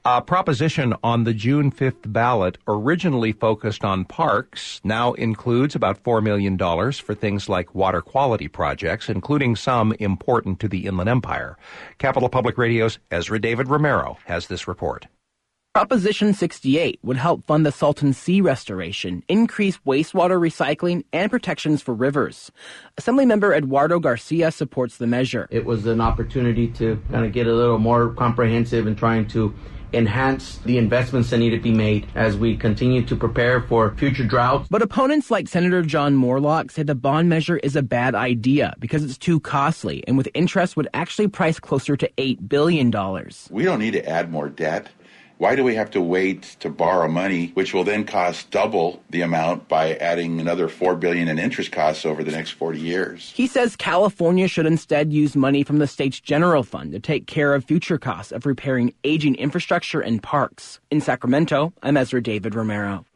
A proposition on the June 5th ballot originally focused on parks now includes about $4 million for things like water quality projects, including some important to the Inland Empire. Capital Public Radio's Ezra David Romero has this report. Proposition 68 would help fund the Salton Sea restoration, increase wastewater recycling, and protections for rivers. Assemblymember Eduardo Garcia supports the measure. It was an opportunity to kind of get a little more comprehensive in trying to enhance the investments that need to be made as we continue to prepare for future droughts. But opponents like Senator John Morlock say the bond measure is a bad idea because it's too costly and with interest would actually price closer to $8 billion. We don't need to add more debt. Why do we have to wait to borrow money, which will then cost double the amount by adding another $4 billion in interest costs over the next 40 years? He says California should instead use money from the state's general fund to take care of future costs of repairing aging infrastructure and parks. In Sacramento, I'm Ezra David Romero.